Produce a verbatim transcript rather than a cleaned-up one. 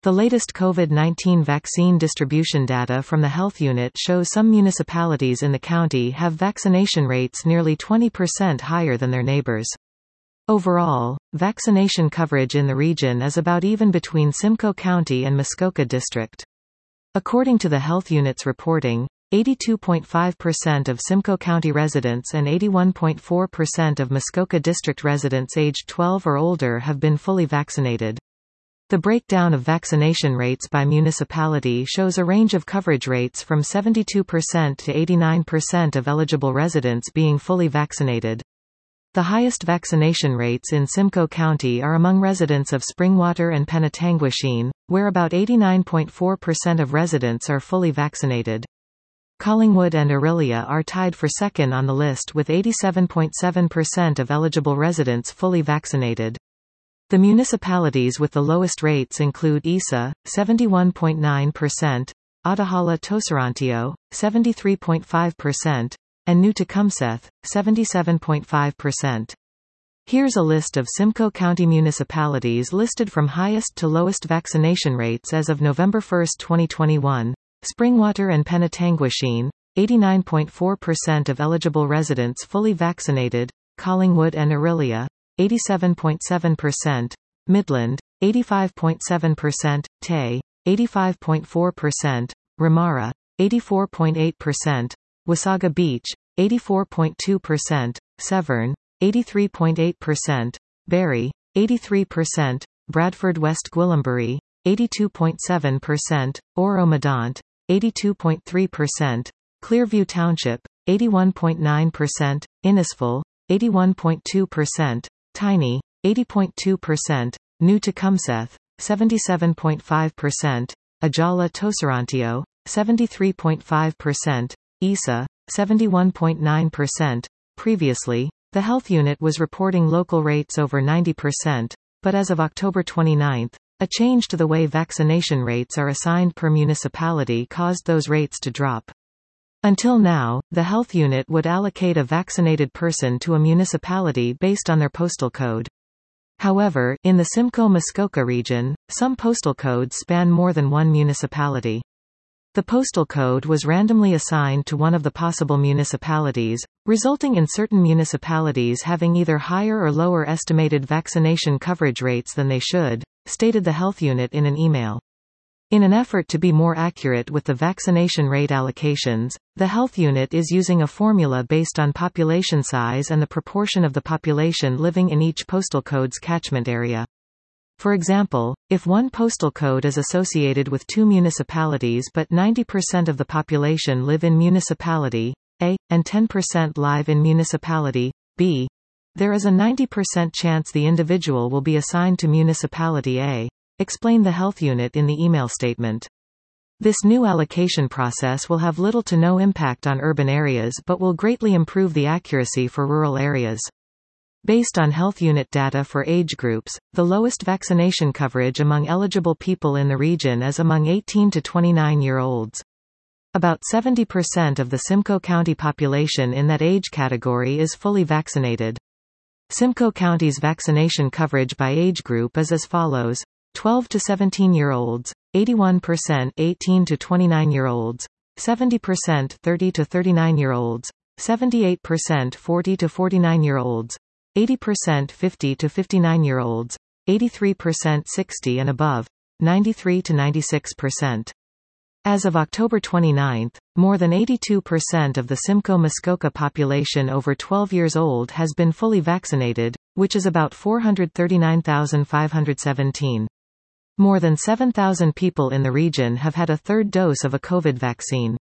The latest COVID nineteen vaccine distribution data from the Health Unit shows some municipalities in the county have vaccination rates nearly twenty percent higher than their neighbors. Overall, vaccination coverage in the region is about even between Simcoe County and Muskoka District. According to the Health Unit's reporting, eighty-two point five percent of Simcoe County residents and eighty-one point four percent of Muskoka District residents aged twelve or older have been fully vaccinated. The breakdown of vaccination rates by municipality shows a range of coverage rates from seventy-two percent to eighty-nine percent of eligible residents being fully vaccinated. The highest vaccination rates in Simcoe County are among residents of Springwater and Penetanguishene, where about eighty-nine point four percent of residents are fully vaccinated. Collingwood and Orillia are tied for second on the list with eighty-seven point seven percent of eligible residents fully vaccinated. The municipalities with the lowest rates include Isa, seventy-one point nine percent, Ottahala Toserantio, seventy-three point five percent, and New Tecumseth, seventy-seven point five percent. Here's a list of Simcoe County municipalities listed from highest to lowest vaccination rates as of November first, twenty twenty-one. Springwater and Penetanguishene, eighty-nine point four percent of eligible residents fully vaccinated. Collingwood and Orillia, eighty-seven point seven percent, Midland, eighty-five point seven percent, Tay, eighty-five point four percent, Ramara, eighty-four point eight percent, Wasaga Beach, eighty-four point two percent, Severn, eighty-three point eight percent, Barrie, eighty-three percent, Bradford West Gwillimbury, eighty-two point seven percent, Oro-Medonte, eighty-two point three percent, Clearview Township, eighty-one point nine percent, Innisfil, eighty-one point two percent, Tiny, eighty point two percent, New Tecumseth, seventy-seven point five percent, Ajala Toserantio, seventy-three point five percent, Isa, seventy-one point nine percent. Previously, the Health Unit was reporting local rates over ninety percent, but as of October twenty-ninth, a change to the way vaccination rates are assigned per municipality caused those rates to drop. Until now, the Health Unit would allocate a vaccinated person to a municipality based on their postal code. However, in the Simcoe-Muskoka region, some postal codes span more than one municipality. The postal code was randomly assigned to one of the possible municipalities, resulting in certain municipalities having either higher or lower estimated vaccination coverage rates than they should, stated the Health Unit in an email. In an effort to be more accurate with the vaccination rate allocations, the Health Unit is using a formula based on population size and the proportion of the population living in each postal code's catchment area. For example, if one postal code is associated with two municipalities but ninety percent of the population live in municipality A, and ten percent live in municipality B, there is a ninety percent chance the individual will be assigned to municipality A, explained the Health Unit in the email statement. This new allocation process will have little to no impact on urban areas but will greatly improve the accuracy for rural areas. Based on Health Unit data for age groups, the lowest vaccination coverage among eligible people in the region is among eighteen to twenty-nine-year-olds. About seventy percent of the Simcoe County population in that age category is fully vaccinated. Simcoe County's vaccination coverage by age group is as follows: twelve to seventeen-year-olds, eighty-one percent eighteen to twenty-nine-year-olds, seventy percent thirty to thirty-nine-year-olds, seventy-eight percent forty to forty-nine-year-olds, eighty percent fifty to fifty-nine-year-olds, eighty-three percent sixty and above, ninety-three to ninety-six percent. As of October twenty-ninth, more than eighty-two percent of the Simcoe-Muskoka population over twelve years old has been fully vaccinated, which is about four hundred thirty-nine thousand five hundred seventeen. More than seven thousand people in the region have had a third dose of a COVID vaccine.